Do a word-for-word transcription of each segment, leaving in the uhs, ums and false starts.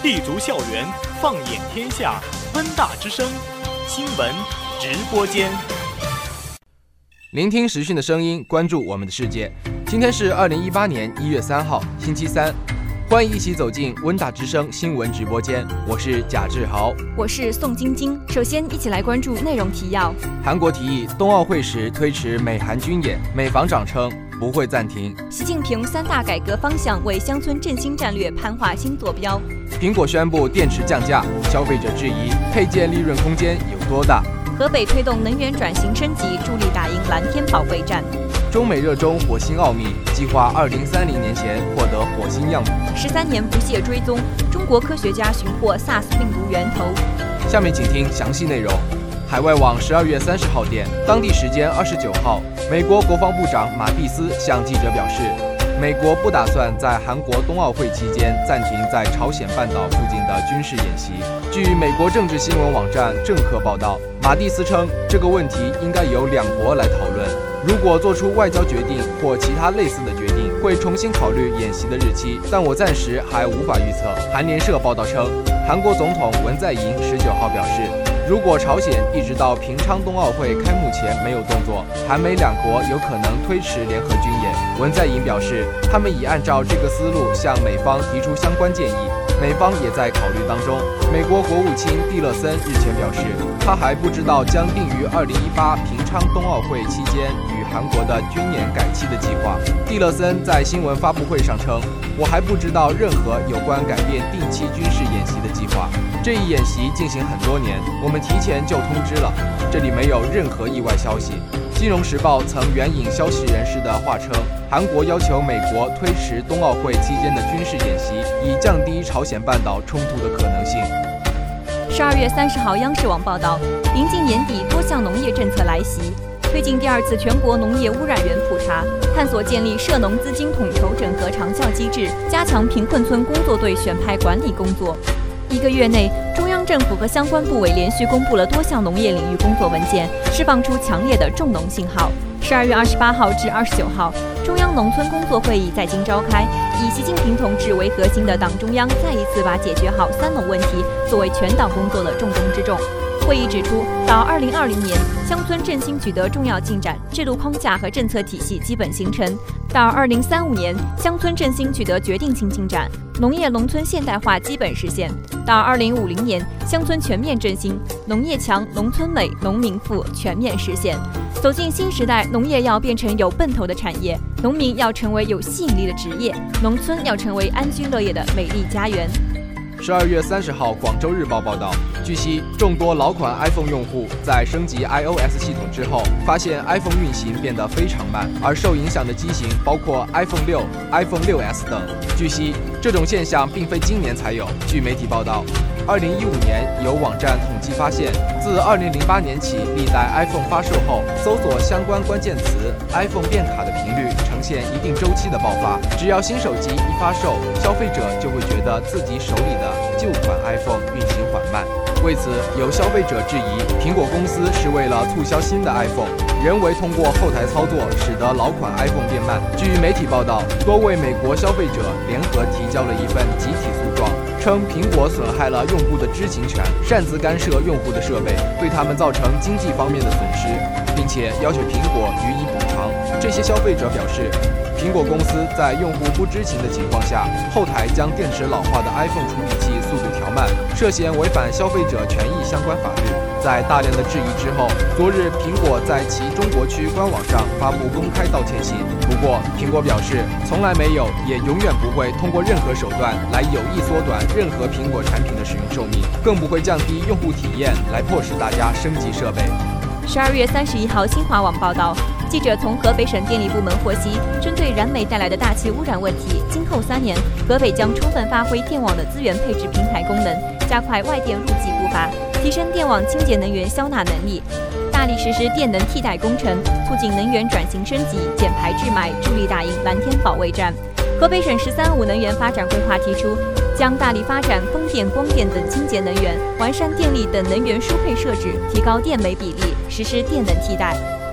立足校园，放眼天下，温大之声新闻直播间。 聆听时讯的声音，关注我们的世界。今天是二零一八年一月三号，星期三。欢迎一起走进温大之声新闻直播间，我是贾志豪， 我是宋晶晶。首先，一起来关注内容提要。 韩国提议冬奥会时推迟美韩军演，美防长称不会暂停。 习近平三大改革方向为乡村振兴战略攀画新坐标。 苹果宣布电池降价，消费者质疑配件利润空间有多大。 河北推动能源转型升级，助力打赢蓝天保卫战。 中美热衷火星奥秘，计划二零三零年前获得火星样本。 十三年不懈追踪，中国科学家寻获 SARS 病毒源头。 下面请听详细内容。海外网十二月三十号电，当地时间二十九号，美国国防部长马蒂斯向记者表示，美国不打算在韩国冬奥会期间暂停在朝鲜半岛附近的军事演习。据美国政治新闻网站政客报道，马蒂斯称这个问题应该由两国来讨论。如果做出外交决定或其他类似的决定，会重新考虑演习的日期，但我暂时还无法预测。韩联社报道称，韩国总统文在寅十九号表示，如果朝鲜一直到平昌冬奥会开幕前没有动作，韩美两国有可能推迟联合军演。文在寅表示，他们已按照这个思路向美方提出相关建议，美方也在考虑当中。美国国务卿蒂勒森日前表示，他还不知道将定于二零一八平昌冬奥会期间与韩国的军演改期的计划。蒂勒森在新闻发布会上称，我还不知道任何有关改变定期军事演习的计划。这一演习进行很多年，我们提前就通知了，这里没有任何意外消息。金融时报曾援引消息人士的话称，韩国要求美国推迟冬奥会期间的军事演习，以降低朝鲜半岛冲突的可能性。 十二月三十号，央视网报道，临近年底，多项农业政策来袭，推进第二次全国农业污染源普查，探索建立涉农资金统筹整合长效机制，加强贫困村工作队选派管理工作。一个月内，中央政府和相关部委连续公布了多项农业领域工作文件，释放出强烈的重农信号。十二月二十八号至二十九号，中央农村工作会议在京召开，以习近平同志为核心的党中央再一次把解决好三农问题作为全党工作的重中之重。会议指出，到二零二零年，乡村振兴取得重要进展，制度框架和政策体系基本形成；到二零三五年，乡村振兴取得决定性进展，农业农村现代化基本实现；到二零五零年，乡村全面振兴，农业强、农村美、农民富全面实现。走进新时代，农业要变成有奔头的产业，农民要成为有吸引力的职业，农村要成为安居乐业的美丽家园。 十二月三十号，广州日报报道，据悉，众多老款 iPhone 用户在升级 iOS 系统之后，发现 iPhone 运行变得非常慢，而受影响的机型包括 iPhone 六、iPhone 六 S 等。据悉，这种现象并非今年才有。据媒体报道，二零一五年有网站统计发现，自二零零八年起，历代 iPhone 发售后，搜索相关关键词 iPhone 变卡的频率呈现一定周期的爆发。只要新手机一发售，消费者就会觉得自己手里的旧款 iPhone 运行缓慢。为此，有消费者质疑，苹果公司是为了促销新的 iPhone， 人为通过后台操作使得老款 iPhone 变慢。据媒体报道，多位美国消费者联合提交了一份集体诉状，称苹果损害了用户的知情权，擅自干涉用户的设备，对他们造成经济方面的损失，并且要求苹果予以补偿。这些消费者表示，苹果公司在用户不知情的情况下，后台将电池老化的 iPhone 处理器速度调慢，涉嫌违反消费者权益相关法律。在大量的质疑之后，昨日苹果在其中国区官网上发布公开道歉信。不过，苹果表示，从来没有，也永远不会通过任何手段来有意缩短任何苹果产品的使用寿命，更不会降低用户体验来迫使大家升级设备。 十二月三十一号，新华网报道，记者从河北省电力部门获悉，针对燃煤带来的大气污染问题，今后三年，河北将充分发挥电网的资源配置平台功能，加快外电入记步伐，提升电网清洁能源消纳能力，大力实施电能替代工程，促进能源转型升级，减排治霾，助力打赢蓝天保卫战。河北省“十三五”能源发展规划提出，将大力发展风电、光电等清洁能源，完善电力等能源输配设置，提高电煤比例，实施电能替代。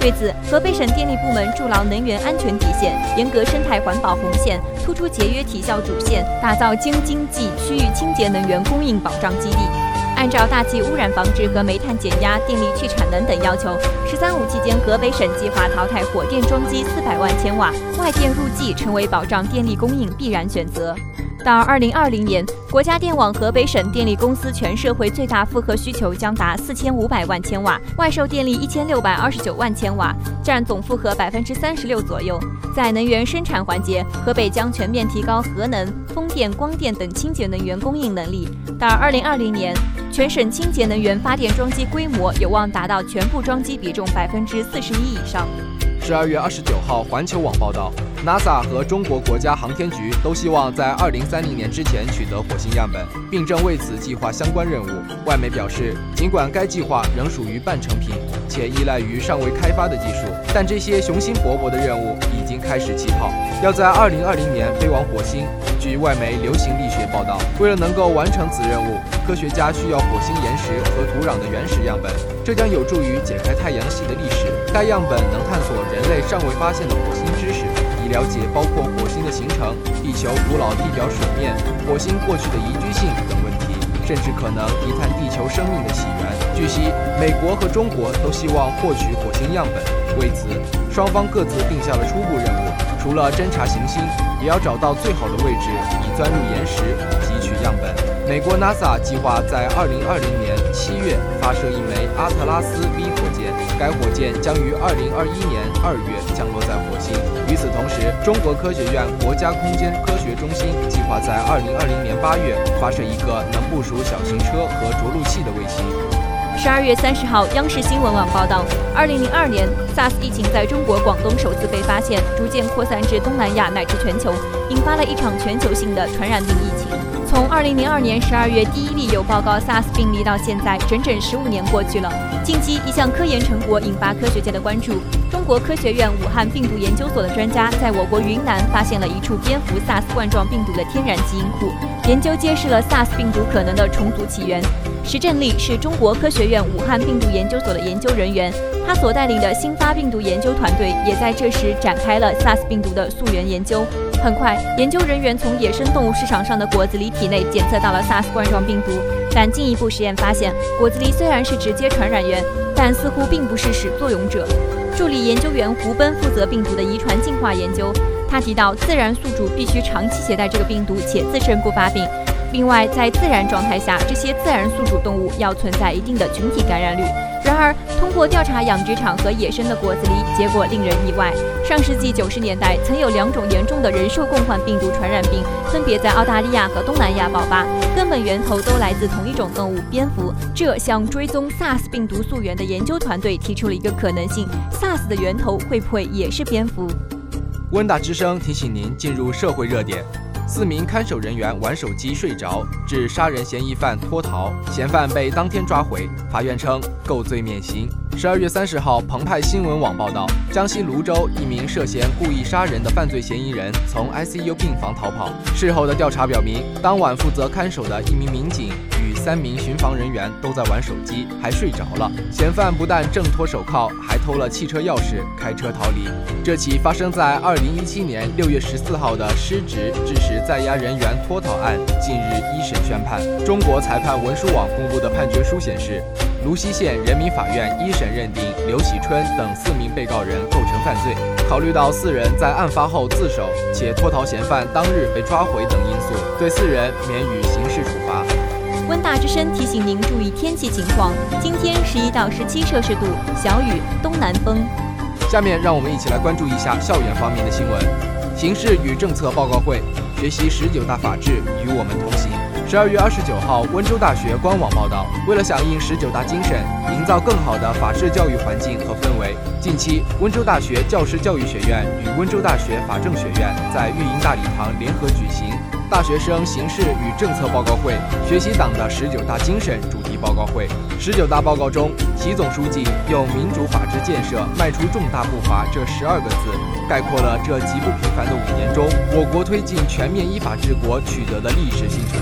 对此，河北省电力部门筑牢能源安全底线，严格生态环保红线，突出节约提效主线，打造京津冀区域清洁能源供应保障基地。按照大气污染防治和煤炭减压、电力去产能等要求，“十三五”期间，河北省计划淘汰火电装机四百万千瓦，外电入季成为保障电力供应必然选择。到二零二零年，国家电网河北省电力公司全社会最大负荷需求将达四千五百万千瓦，外售电力一千六百二十九万千瓦，占总负荷百分之三十六左右。在能源生产环节，河北将全面提高核能、风电、光电等清洁能源供应能力。到二零二零年，全省清洁能源发电装机规模有望达到全部装机比重百分之四十一以上。 十二月二十九号，环球网报道 ，NASA 和中国国家航天局都希望在二零三零年之前取得火星样本，并正为此计划相关任务。外媒表示，尽管该计划仍属于半成品，且依赖于尚未开发的技术，但这些雄心勃勃的任务已经开始起跑，要在二零二零年飞往火星。据外媒《流行力学》报道，为了能够完成此任务，科学家需要火星岩石和土壤的原始样本，这将有助于解开太阳系的历史。该样本能探索人类尚未发现的火星知识，以了解包括火星的形成、地球古老地表水面、火星过去的宜居性等问题，甚至可能一探地球生命的起源。据悉，美国和中国都希望获取火星样本，为此，双方各自定下了初步任务，除了侦察行星，也要找到最好的位置，以钻入岩石汲取样本。美国 NASA 计划在二零二零年七月发射一枚阿特拉斯 V 火箭，该火箭将于二零二一年二月降落在火星。与此同时，中国科学院国家空间科学中心计划在二零二零年八月发射一个能部署小型车和着陆器的卫星。 十二月三十号，央视新闻网报道，二零零二年 SARS 疫情在中国广东首次被发现，逐渐扩散至东南亚乃至全球，引发了一场全球性的传染病疫情。从二零零二年十二月第一例有报告 SARS 病例到现在，整整十五年过去了。近期，一项科研成果引发科学界的关注。中国科学院武汉病毒研究所的专家在我国云南发现了一处蝙蝠 SARS 冠状病毒的天然基因库，研究揭示了 SARS 病毒可能的重组起源。石振利是中国科学院武汉病毒研究所的研究人员，他所带领的新发病毒研究团队也在这时展开了 SARS 病毒的溯源研究。很快，研究人员从野生动物市场上的果子狸体内检测到了 SARS 冠状病毒，但进一步实验发现，果子狸虽然是直接传染源，但似乎并不是始作俑者。助理研究员胡奔负责病毒的遗传进化研究，他提到，自然宿主必须长期携带这个病毒且自身不发病。另外，在自然状态下，这些自然宿主动物要存在一定的群体感染率。然而，通过调查养殖场和野生的果子狸，结果令人意外。上世纪九十年代，曾有两种严重的人兽共患病毒传染病，分别在澳大利亚和东南亚爆发，根本源头都来自同一种动物——蝙蝠。这向追踪 SARS 病毒溯源的研究团队提出了一个可能性 ：SARS 的源头会不会也是蝙蝠？ 温大之声提醒您进入社会热点。四名看守人员玩手机睡着，致杀人嫌疑犯脱逃，嫌犯被当天抓回。法院称构罪免刑。十二月三十号，澎湃新闻网报道，江西泸州一名涉嫌故意杀人的犯罪嫌疑人从 I C U 病房逃跑。事后的调查表明，当晚负责看守的一名民警与三名巡防人员都在玩手机，还睡着了。嫌犯不但挣脱手铐，还偷了汽车钥匙，开车逃离。这起发生在二零一七年六月十四号的失职致使在押人员脱逃案，近日一审宣判。中国裁判文书网公布的判决书显示，泸溪县人民法院一审认定刘喜春等四名被告人构成犯罪。考虑到四人在案发后自首，且脱逃嫌犯当日被抓回等因素，对四人免予刑事处罚。 温大之声提醒您注意天气情况，今天十一到十七摄氏度，小雨，东南风。 下面让我们一起来关注一下校园方面的新闻。形势与政策报告会，学习十九大法治，与我们同行。十二月二十九号，温州大学官网报道，为了响应十九大精神，营造更好的法治教育环境和氛围，近期温州大学教师教育学院与温州大学法政学院在育婴大礼堂联合举行大学生形势与政策报告会，学习党的十九大精神主题报告会。十九大报告中，习总书记用民主法治建设迈出重大步伐这十二个字，概括了这极不平凡的五年中，我国推进全面依法治国取得的历史性成就。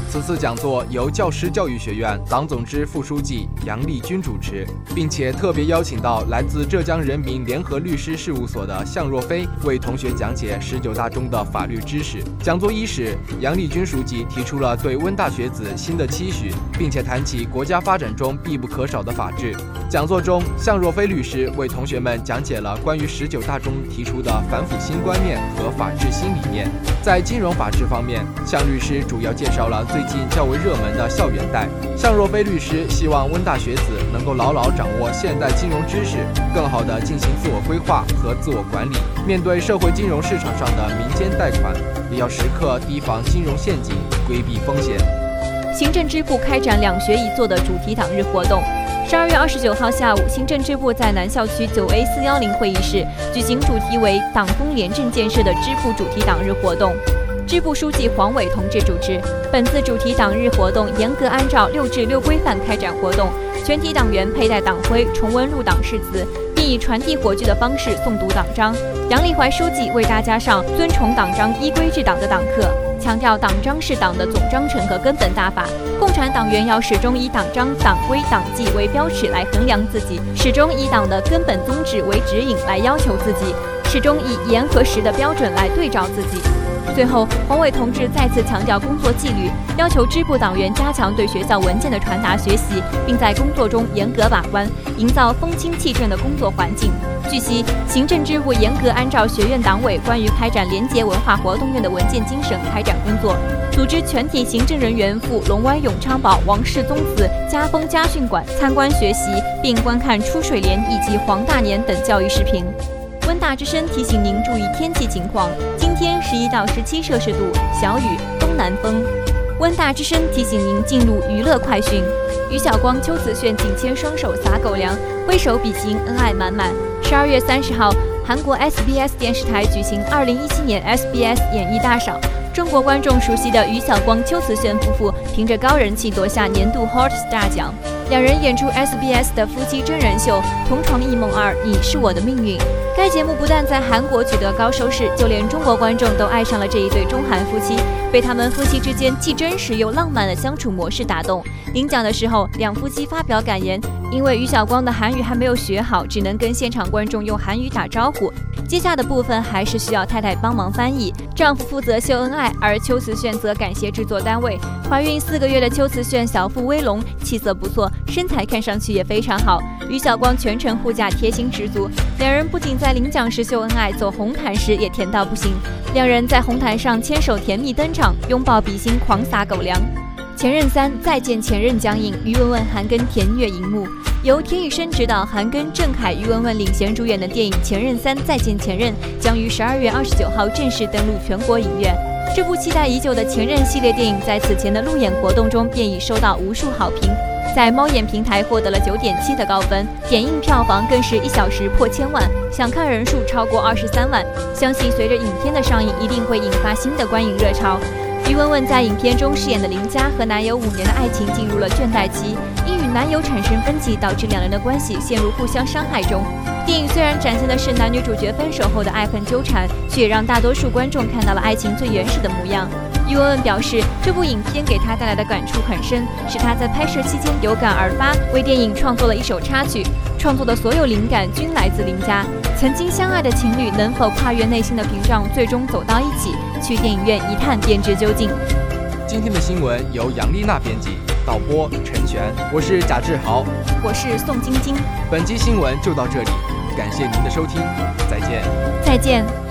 此次讲座由教师教育学院党总支副书记杨丽君主持，并且特别邀请到来自浙江人民联合律师事务所的向若飞为同学讲解十九大中的法律知识。讲座伊始，杨丽君书记提出了对温大学子新的期许，并且谈起国家发展中必不可少的法治。讲座中，向若飞律师为同学们讲解了关于十九大中提出的反腐新观念和法治新理念。在金融法治方面，向律师主要介绍了最近较为热门的校园贷。向若飞律师希望温大学子能够牢牢掌握现代金融知识，更好地进行自我规划和自我管理。面对社会金融市场上的民间贷款，也要时刻提防金融陷阱，规避风险。 行政支部开展两学一做的主题党日活动。十二月二十九号下午，行政支部在南校区九 A 四一零会议室举行主题为“党风廉政建设”的支部主题党日活动。支部书记黄伟同志主持。本次主题党日活动严格按照六治六规范开展活动，全体党员佩戴党徽，重温入党誓词，并以传递火炬的方式诵读党章。杨丽怀书记为大家上尊崇党章、依规治党的党课，强调党章是党的总章程和根本大法。共产党员要始终以党章、党规、党纪为标尺来衡量自己，始终以党的根本宗旨为指引来要求自己，始终以严和实的标准来对照自己。最后，黄伟同志再次强调工作纪律，要求支部党员加强对学校文件的传达学习，并在工作中严格把关，营造风清气正的工作环境。据悉，行政支部严格按照学院党委关于开展廉洁文化活动院的文件精神开展工作，组织全体行政人员赴龙湾永昌堡王氏宗祠家风家训馆参观学习，并观看出水莲以及黄大年等教育视频。温大之声提醒您注意天气情况，今天十一到十七摄氏度，小雨，东南风。温大之声提醒您进入娱乐快讯。于晓光、邱子炫紧牵双手撒狗粮，挥手比心，恩爱满满。十二月三十号，韩国 S B S 电视台举行二零一七年 S B S 演艺大赏，中国观众熟悉的于晓光、邱子炫夫妇凭着高人气夺下年度 Hot Star 奖。两人演出 S B S 的夫妻真人秀《同床异梦二：你是我的命运》。该节目不但在韩国取得高收视，就连中国观众都爱上了这一对中韩夫妻，被他们夫妻之间既真实又浪漫的相处模式打动。领奖的时候，两夫妻发表感言，因为于晓光的韩语还没有学好，只能跟现场观众用韩语打招呼，接下的部分还是需要太太帮忙翻译。丈夫负责秀恩爱，而邱慈炫则感谢制作单位。怀孕四个月的邱慈炫小腹微隆，气色不错，身材看上去也非常好。于晓光全程护驾，贴心十足。两人不仅在领奖时秀恩爱，走红毯时也甜到不行。两人在红毯上牵手甜蜜登场，拥抱比心，狂撒狗粮。前任三再见前任将映，于文文、韩庚甜虐荧幕。由田雨生执导，韩庚、郑恺、于文文领衔主演的电影《前任三再见前任》将于十二月二十九号正式登陆全国影院。这部期待已久的前任系列电影在此前的路演活动中便已收到无数好评，在猫眼平台获得了九点七的高分，点映票房更是一小时破千万，想看人数超过二十三万。相信随着影片的上映，一定会引发新的观影热潮。于文文在影片中饰演的林佳和男友五年的爱情进入了倦怠期，因与男友产生分歧，导致两人的关系陷入互相伤害中。电影虽然展现的是男女主角分手后的爱恨纠缠，却也让大多数观众看到了爱情最原始的模样。于文文表示，这部影片给他带来的感触很深，是他在拍摄期间有感而发，为电影创作了一首插曲，创作的所有灵感均来自林佳。曾经相爱的情侣能否跨越内心的屏障，最终走到一起？去电影院一探便知究竟。 今天的新闻由杨丽娜编辑，导播陈璇，我是贾志豪， 我是宋晶晶。 本期新闻就到这里，感谢您的收听，再见。 再见。